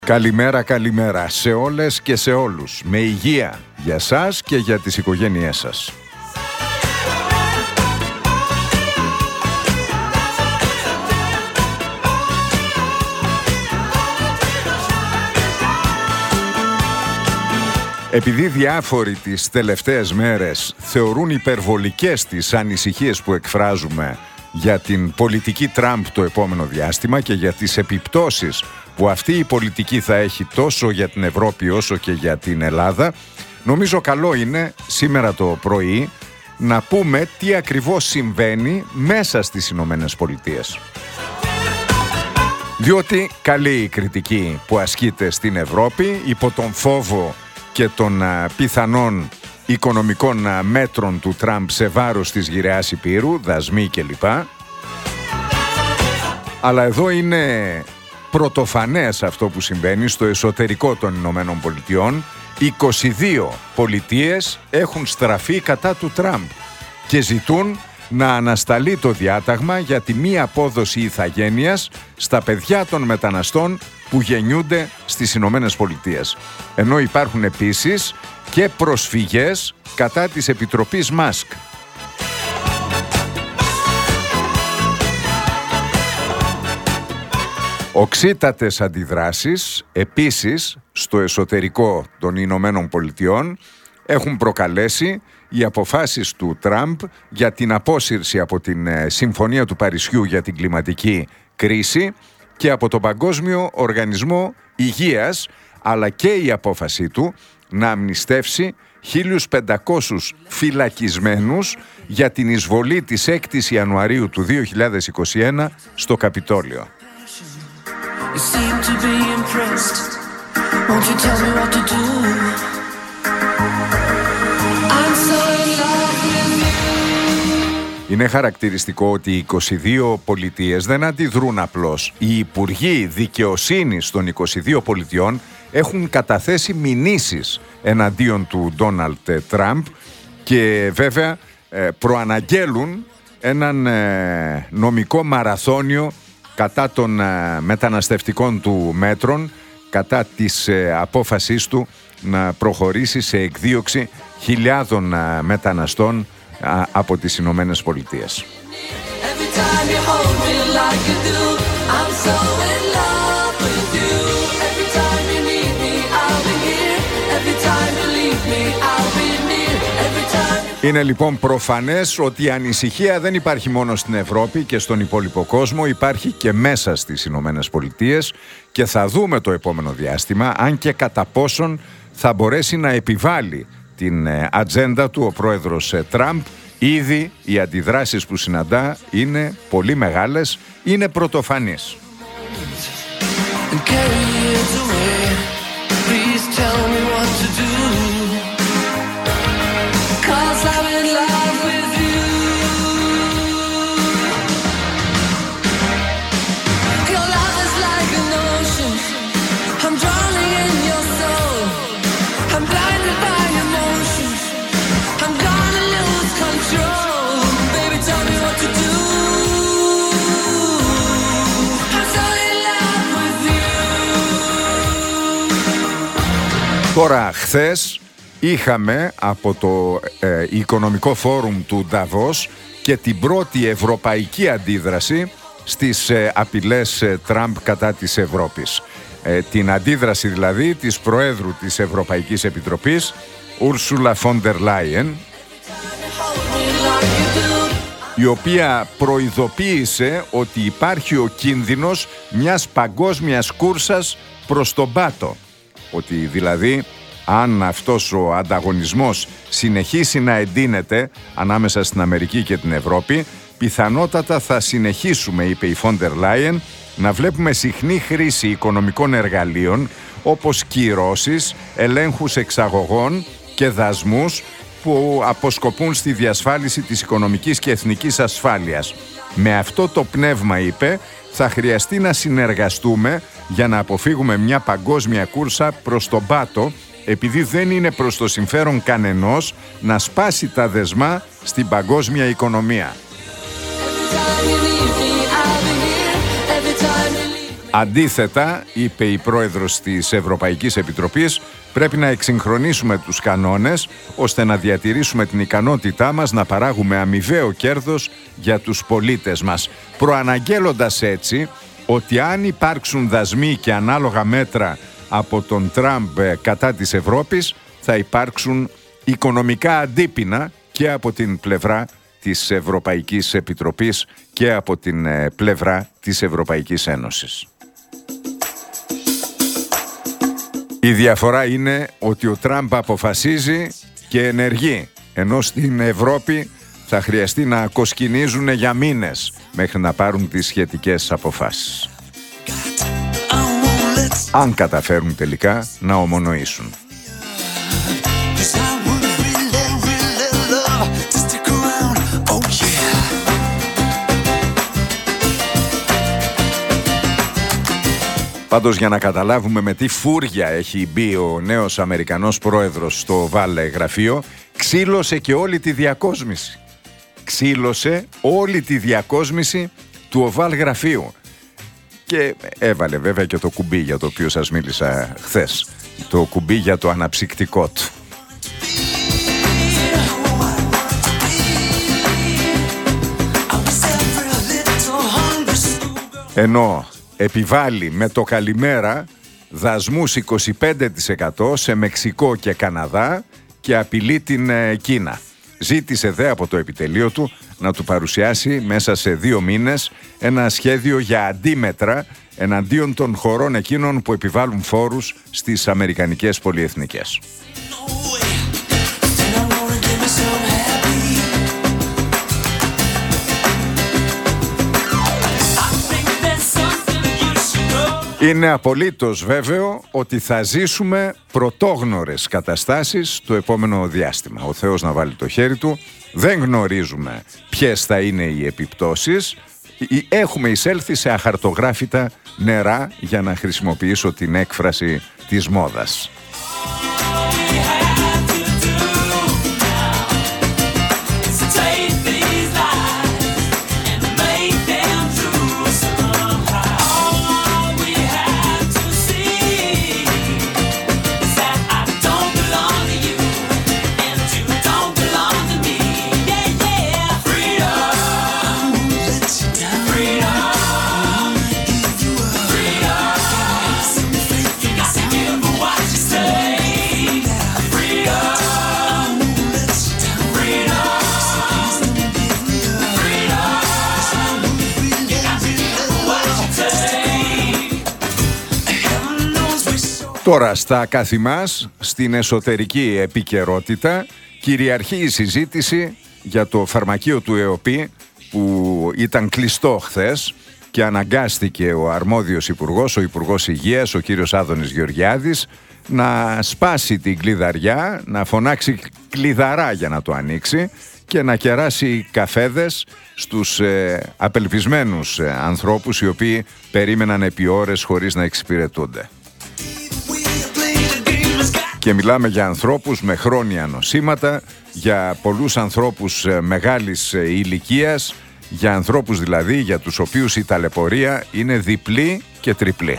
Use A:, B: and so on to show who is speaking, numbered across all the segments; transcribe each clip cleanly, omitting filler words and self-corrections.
A: Καλημέρα, καλημέρα σε όλες και σε όλους. Με υγεία για σας και για τις οικογένειές σας. Επειδή διάφοροι τις τελευταίες μέρες θεωρούν υπερβολικές τις ανησυχίες που εκφράζουμε για την πολιτική Τραμπ το επόμενο διάστημα και για τις επιπτώσεις που αυτή η πολιτική θα έχει τόσο για την Ευρώπη όσο και για την Ελλάδα, νομίζω καλό είναι σήμερα το πρωί να πούμε τι ακριβώς συμβαίνει μέσα στις Ηνωμένες Πολιτείες. Διότι καλή η κριτική που ασκείται στην Ευρώπη υπό τον φόβο και των πιθανών οικονομικών μέτρων του Τραμπ σε βάρος της γυραιάς Υπήρου, δασμοί κλπ. Αλλά εδώ είναι πρωτοφανές αυτό που συμβαίνει στο εσωτερικό των Ηνωμένων Πολιτειών. 22 πολιτείες έχουν στραφεί κατά του Τραμπ και ζητούν να ανασταλεί το διάταγμα για τη μη απόδοση ηθαγένειας στα παιδιά των μεταναστών που γεννιούνται στις Ηνωμένες Πολιτείες. Ενώ υπάρχουν επίσης και προσφυγές κατά της Επιτροπής Μάσκ. Οξύτατες αντιδράσεις επίσης στο εσωτερικό των Ηνωμένων Πολιτειών έχουν προκαλέσει οι αποφάσεις του Τραμπ για την απόσυρση από την Συμφωνία του Παρισιού για την κλιματική κρίση και από τον Παγκόσμιο Οργανισμό Υγείας, αλλά και η απόφασή του να αμνηστεύσει 1.500 φυλακισμένους για την εισβολή της 6ης Ιανουαρίου του 2021 στο Καπιτόλιο. Είναι χαρακτηριστικό ότι οι 22 πολιτείες δεν αντιδρούν απλώς. Οι υπουργοί δικαιοσύνης των 22 πολιτιών έχουν καταθέσει μηνύσεις εναντίον του Ντόναλντ Τραμπ και βέβαια προαναγγέλουν έναν νομικό μαραθώνιο κατά των μεταναστευτικών του μέτρων, κατά της απόφασής του να προχωρήσει σε εκδίωξη χιλιάδων μεταναστών από τις Ηνωμένες Πολιτείες. Είναι λοιπόν προφανές ότι η ανησυχία δεν υπάρχει μόνο στην Ευρώπη και στον υπόλοιπο κόσμο, υπάρχει και μέσα στις Ηνωμένες Πολιτείες και θα δούμε το επόμενο διάστημα αν και κατά πόσον θα μπορέσει να επιβάλλει την ατζέντα του ο πρόεδρος Τραμπ. Ήδη οι αντιδράσεις που συναντά είναι πολύ μεγάλες, είναι πρωτοφανείς. Τώρα, χθες είχαμε από το Οικονομικό Φόρουμ του Νταβός και την πρώτη ευρωπαϊκή αντίδραση στις απειλές Τραμπ κατά της Ευρώπης. Την αντίδραση δηλαδή της Προέδρου της Ευρωπαϊκής Επιτροπής, Ursula von der Leyen, η οποία προειδοποίησε ότι υπάρχει ο κίνδυνος μιας παγκόσμιας κούρσας προς τον πάτο. Ότι δηλαδή αν αυτός ο ανταγωνισμός συνεχίσει να εντείνεται ανάμεσα στην Αμερική και την Ευρώπη, πιθανότατα θα συνεχίσουμε, είπε η Von der Leyen, να βλέπουμε συχνή χρήση οικονομικών εργαλείων όπως κυρώσεις, ελέγχους εξαγωγών και δασμούς που αποσκοπούν στη διασφάλιση της οικονομικής και εθνικής ασφάλειας. Με αυτό το πνεύμα, είπε, θα χρειαστεί να συνεργαστούμε για να αποφύγουμε μια παγκόσμια κούρσα προς τον πάτο, επειδή δεν είναι προς το συμφέρον κανενός να σπάσει τα δεσμά στην παγκόσμια οικονομία. Αντίθετα, είπε η πρόεδρος της Ευρωπαϊκής Επιτροπής, πρέπει να εξυγχρονίσουμε τους κανόνες ώστε να διατηρήσουμε την ικανότητά μας να παράγουμε αμοιβαίο κέρδος για τους πολίτες μας, προαναγγέλλοντας έτσι ότι αν υπάρξουν δασμοί και ανάλογα μέτρα από τον Τραμπ κατά της Ευρώπης, θα υπάρξουν οικονομικά αντίπεινα και από την πλευρά της Ευρωπαϊκής Επιτροπής και από την πλευρά της Ευρωπαϊκής Ένωσης. Η διαφορά είναι ότι ο Τραμπ αποφασίζει και ενεργεί, ενώ στην Ευρώπη θα χρειαστεί να κοσκινίζουν για μήνες μέχρι να πάρουν τις σχετικές αποφάσεις. Αν καταφέρουν τελικά να ομονοήσουν. Πάντως, για να καταλάβουμε με τι φούρια έχει μπει ο νέος Αμερικανός πρόεδρος στο Oval γραφείο, ξύλωσε και όλη τη διακόσμηση. Ξύλωσε όλη τη διακόσμηση του Oval γραφείου. Και έβαλε βέβαια και το κουμπί για το οποίο σας μίλησα χθες. Το κουμπί για το αναψυκτικό του. Ενώ επιβάλλει με το καλημέρα δασμούς 25% σε Μεξικό και Καναδά και απειλεί την Κίνα. Ζήτησε δε από το επιτελείο του να του παρουσιάσει μέσα σε 2 μήνες ένα σχέδιο για αντίμετρα εναντίον των χωρών εκείνων που επιβάλλουν φόρους στις αμερικανικές πολυεθνικές. Είναι απολύτως βέβαιο ότι θα ζήσουμε πρωτόγνωρες καταστάσεις το επόμενο διάστημα. Ο Θεός να βάλει το χέρι του. Δεν γνωρίζουμε ποιες θα είναι οι επιπτώσεις. Έχουμε εισέλθει σε αχαρτογράφητα νερά, για να χρησιμοποιήσω την έκφραση της μόδας. Τώρα στα καθημάς, στην εσωτερική επικαιρότητα, κυριαρχεί η συζήτηση για το φαρμακείο του ΕΟΠΗ που ήταν κλειστό χθες και αναγκάστηκε ο αρμόδιος υπουργός, ο Υπουργός Υγείας, ο κύριος Άδωνης Γεωργιάδης, να σπάσει την κλειδαριά, να φωνάξει κλειδαρά για να το ανοίξει και να κεράσει καφέδες στους απελπισμένους ανθρώπους οι οποίοι περίμεναν επί ώρες χωρίς να εξυπηρετούνται. Και μιλάμε για ανθρώπους με χρόνια νοσήματα, για πολλούς ανθρώπους μεγάλης ηλικίας, για ανθρώπους δηλαδή για τους οποίους η ταλαιπωρία είναι διπλή και τριπλή.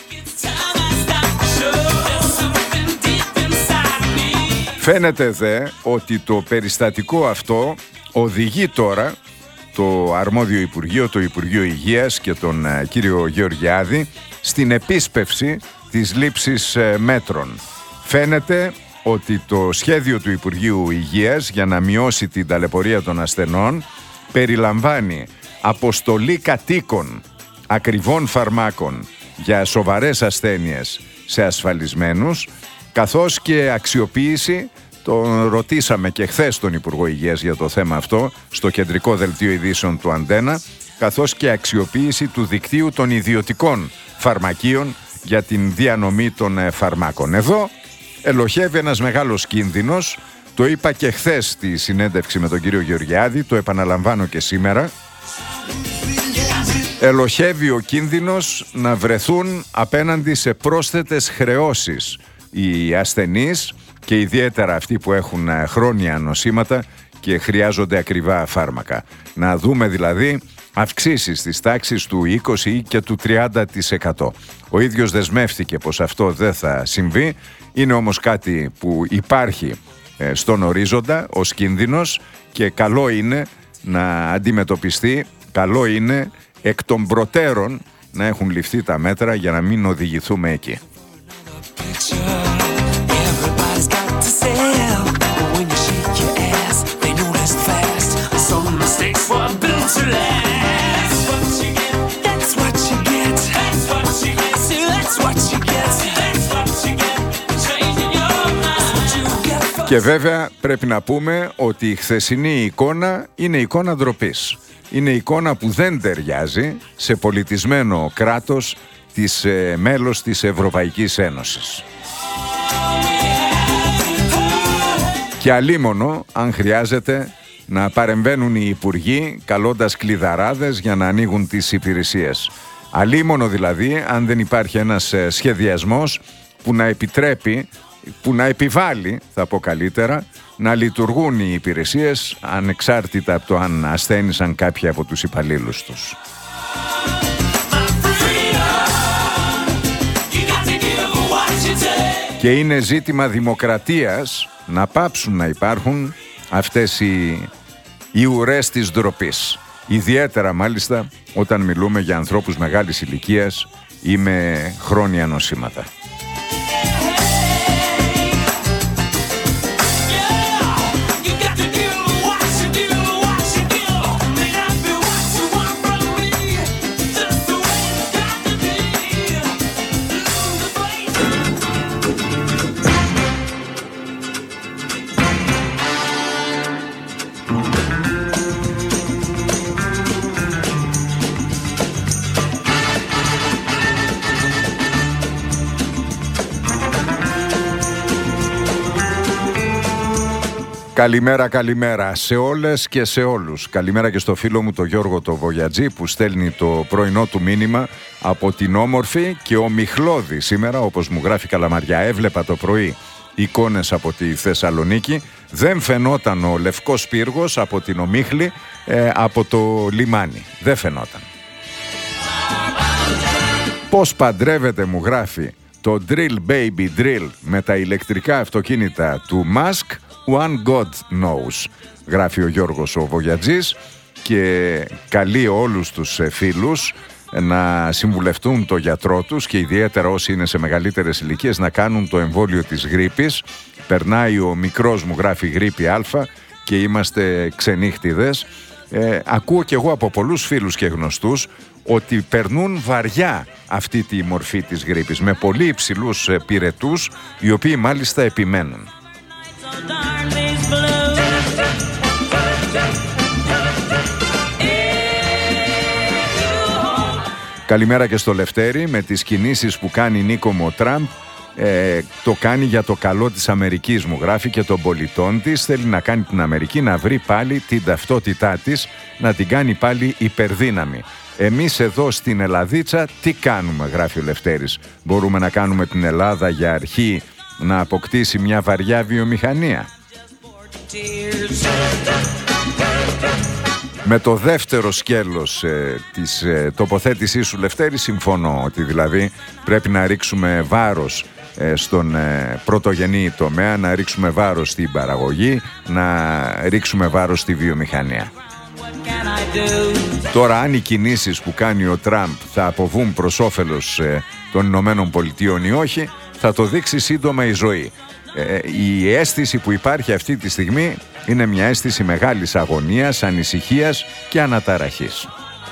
A: Φαίνεται δε ότι το περιστατικό αυτό οδηγεί τώρα το αρμόδιο Υπουργείο, το Υπουργείο Υγείας και τον κύριο Γεωργιάδη στην επίσπευση της λήψης μέτρων. Φαίνεται ότι το σχέδιο του Υπουργείου Υγείας για να μειώσει την ταλαιπωρία των ασθενών περιλαμβάνει αποστολή κατοίκων ακριβών φαρμάκων για σοβαρές ασθένειες σε ασφαλισμένους, καθώς και αξιοποίηση, τον ρωτήσαμε και χθες τον Υπουργό Υγείας για το θέμα αυτό στο κεντρικό δελτίο ειδήσεων του Αντένα, καθώς και αξιοποίηση του δικτύου των ιδιωτικών φαρμακείων για την διανομή των φαρμάκων. Εδώ ελοχεύει ένας μεγάλος κίνδυνος, το είπα και χθες στη συνέντευξη με τον κύριο Γεωργιάδη, το επαναλαμβάνω και σήμερα. Ελοχεύει ο κίνδυνος να βρεθούν απέναντι σε πρόσθετες χρεώσεις οι ασθενείς και ιδιαίτερα αυτοί που έχουν χρόνια νοσήματα και χρειάζονται ακριβά φάρμακα. Να δούμε δηλαδή αυξήσεις της τάξης του 20% και του 30%. Ο ίδιος δεσμεύτηκε πως αυτό δεν θα συμβεί. Είναι όμως κάτι που υπάρχει στον ορίζοντα ως κίνδυνος και καλό είναι να αντιμετωπιστεί, καλό είναι εκ των προτέρων να έχουν ληφθεί τα μέτρα για να μην οδηγηθούμε εκεί. Και βέβαια πρέπει να πούμε ότι η χθεσινή εικόνα είναι εικόνα ντροπής. Είναι εικόνα που δεν ταιριάζει σε πολιτισμένο κράτος μέλος της Ευρωπαϊκής Ένωσης. Και αλίμονο αν χρειάζεται να παρεμβαίνουν οι υπουργοί καλώντας κλειδαράδες για να ανοίγουν τις υπηρεσίες. Αλίμονο δηλαδή αν δεν υπάρχει ένας σχεδιασμός που να επιτρέπει, που να επιβάλλει, θα πω καλύτερα, να λειτουργούν οι υπηρεσίες ανεξάρτητα από το αν ασθένησαν κάποιοι από τους υπαλλήλους τους. Και είναι ζήτημα δημοκρατίας να πάψουν να υπάρχουν αυτές οι ουρές της ντροπής. Ιδιαίτερα μάλιστα όταν μιλούμε για ανθρώπους μεγάλης ηλικίας ή με χρόνια νοσήματα. Καλημέρα, καλημέρα σε όλες και σε όλους. Καλημέρα και στο φίλο μου τον Γιώργο το Βογιατζή που στέλνει το πρωινό του μήνυμα από την όμορφη και ομιχλώδη σήμερα, όπως μου γράφει Καλαμαριά. Έβλεπα το πρωί εικόνες από τη Θεσσαλονίκη. Δεν φαινόταν ο Λευκός Πύργος από την Ομίχλη, από το λιμάνι. Δεν φαινόταν. Πώς παντρεύεται, μου γράφει, το Drill Baby Drill με τα ηλεκτρικά αυτοκίνητα του Musk. One God knows, γράφει ο Γιώργος ο Βογιατζής και καλεί όλους τους φίλους να συμβουλευτούν το γιατρό τους και ιδιαίτερα όσοι είναι σε μεγαλύτερες ηλικίες να κάνουν το εμβόλιο της γρίπης. Περνάει ο μικρός, μου γράφει, γρίπη Α και είμαστε ξενύχτιδες. Ακούω κι εγώ από πολλούς φίλους και γνωστούς ότι περνούν βαριά αυτή τη μορφή της γρίπης με πολύ υψηλούς πυρετούς, οι οποίοι μάλιστα επιμένουν. Καλημέρα και στο Λευτέρη. Με τις κινήσεις που κάνει Νίκο ο Τραμπ, το κάνει για το καλό της Αμερικής, μου γράφει, και των πολιτών της. Θέλει να κάνει την Αμερική να βρει πάλι την ταυτότητά της, να την κάνει πάλι υπερδύναμη. Εμείς εδώ στην Ελλαδίτσα τι κάνουμε, γράφει ο Λευτέρης. Μπορούμε να κάνουμε την Ελλάδα για αρχή να αποκτήσει μια βαριά βιομηχανία? Με το δεύτερο σκέλος της τοποθέτησής σου, Λευτέρη, συμφωνώ ότι δηλαδή πρέπει να ρίξουμε βάρος στον πρωτογενή τομέα, να ρίξουμε βάρος στην παραγωγή, να ρίξουμε βάρος στη βιομηχανία. Τώρα αν οι κινήσεις που κάνει ο Τραμπ θα αποβούν προς όφελος των Ηνωμένων Πολιτείων ή όχι, θα το δείξει σύντομα η ζωή. Η αίσθηση που υπάρχει αυτή τη στιγμή είναι μια αίσθηση μεγάλης αγωνίας, ανησυχίας και αναταραχής.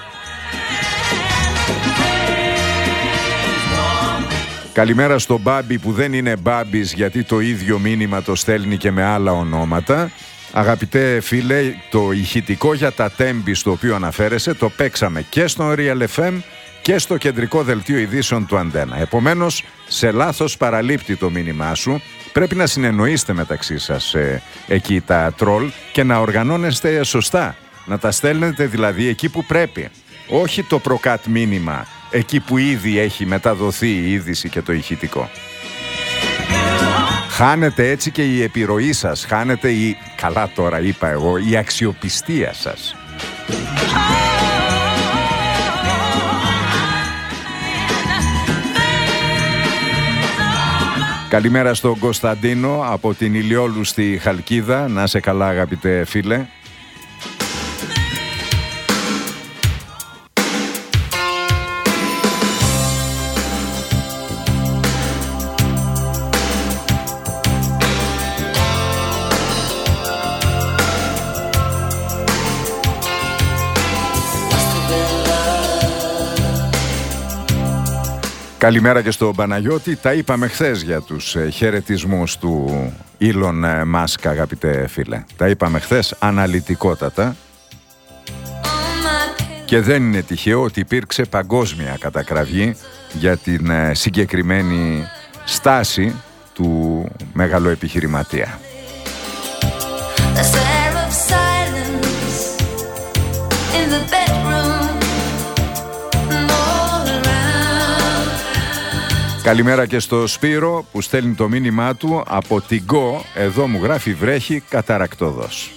A: Καλημέρα στον Μπάμπη που δεν είναι Μπάμπης γιατί το ίδιο μήνυμα το στέλνει και με άλλα ονόματα. Αγαπητέ φίλε, το ηχητικό για τα Τέμπη στο οποίο αναφέρεσαι το παίξαμε και στο Real FM και στο κεντρικό δελτίο ειδήσεων του Αντένα. Επομένως, σε λάθος παραλείπτει το μήνυμά σου. Πρέπει να συνεννοείστε μεταξύ σας εκεί τα τρόλ και να οργανώνεστε σωστά. Να τα στέλνετε δηλαδή εκεί που πρέπει. Όχι το προκάτ μήνυμα εκεί που ήδη έχει μεταδοθεί η είδηση και το ηχητικό. Χάνεται έτσι και η επιρροή σας. Χάνεται η, καλά τώρα είπα εγώ, η αξιοπιστία σας. Καλημέρα στον Κωνσταντίνο από την Ηλιόλου στη Χαλκίδα. Να σε καλά, αγαπητέ φίλε. Καλημέρα και στον Παναγιώτη. Τα είπαμε χθες για τους χαιρετισμούς του Elon Musk, αγαπητέ φίλε. Τα είπαμε χθες αναλυτικότατα. Και δεν είναι τυχαίο ότι υπήρξε παγκόσμια κατακραυγή για την συγκεκριμένη στάση του μεγαλοεπιχειρηματία. Καλημέρα και στο Σπύρο που στέλνει το μήνυμά του από την Go. Εδώ μου γράφει βρέχει καταρακτόδος.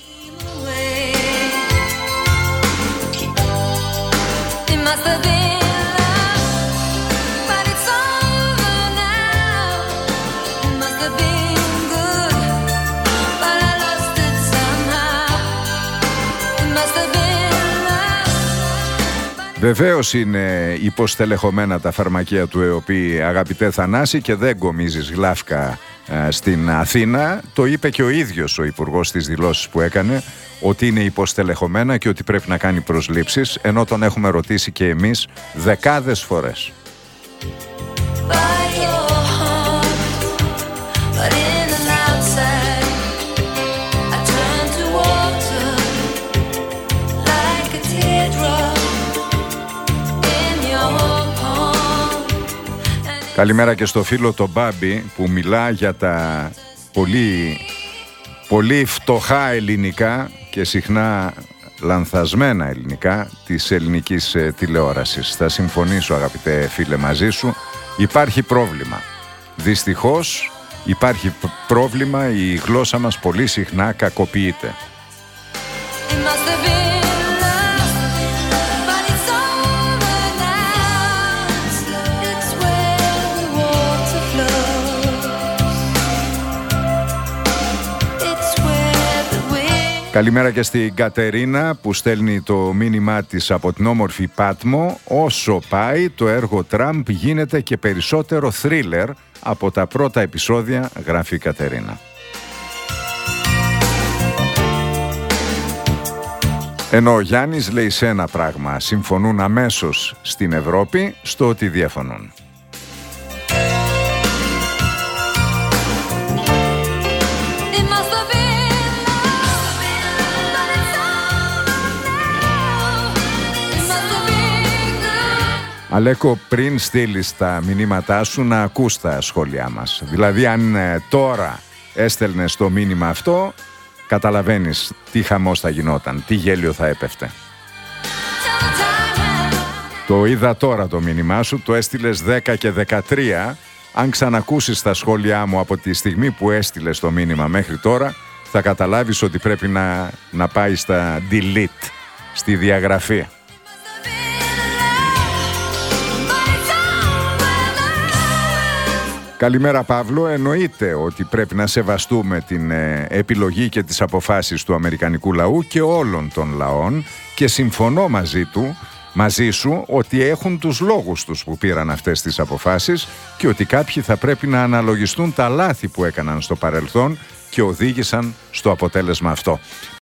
A: Βεβαίως είναι υποστελεχωμένα τα φαρμακεία του ΕΟΠΗ, αγαπητέ Θανάση, και δεν γκομίζεις γλάφκα στην Αθήνα. Το είπε και ο ίδιος ο Υπουργός στις δηλώσεις που έκανε, ότι είναι υποστελεχωμένα και ότι πρέπει να κάνει προσλήψεις, ενώ τον έχουμε ρωτήσει και εμείς δεκάδες φορές. Καλημέρα και στο φίλο τον Μπάμπη που μιλά για τα πολύ φτωχά ελληνικά και συχνά λανθασμένα ελληνικά της ελληνικής τηλεόρασης. Θα συμφωνήσω, αγαπητέ φίλε, μαζί σου. Υπάρχει πρόβλημα. Δυστυχώς υπάρχει πρόβλημα, η γλώσσα μας πολύ συχνά κακοποιείται. Καλημέρα και στην Κατερίνα που στέλνει το μήνυμά της από την όμορφη Πάτμο. Όσο πάει το έργο Τραμπ γίνεται και περισσότερο θρίλερ από τα πρώτα επεισόδια, γράφει η Κατερίνα. Ενώ ο Γιάννης λέει σε ένα πράγμα, συμφωνούν αμέσως στην Ευρώπη, στο ότι διαφωνούν. Αλέκο, πριν στείλεις τα μηνύματά σου, να ακούς τα σχόλιά μας. Δηλαδή, αν τώρα έστελνες το μήνυμα αυτό, καταλαβαίνεις τι χαμός θα γινόταν, τι γέλιο θα έπεφτε. Το είδα τώρα το μήνυμά σου, το έστειλες 10 και 13. Αν ξανακούσεις τα σχόλιά μου από τη στιγμή που έστειλες το μήνυμα μέχρι τώρα, θα καταλάβεις ότι πρέπει να πάει στα delete, στη διαγραφή. Καλημέρα Παύλο, εννοείται ότι πρέπει να σεβαστούμε την επιλογή και τις αποφάσεις του αμερικανικού λαού και όλων των λαών και συμφωνώ μαζί σου ότι έχουν τους λόγους τους που πήραν αυτές τις αποφάσεις και ότι κάποιοι θα πρέπει να αναλογιστούν τα λάθη που έκαναν στο παρελθόν και οδήγησαν στο αποτέλεσμα αυτό.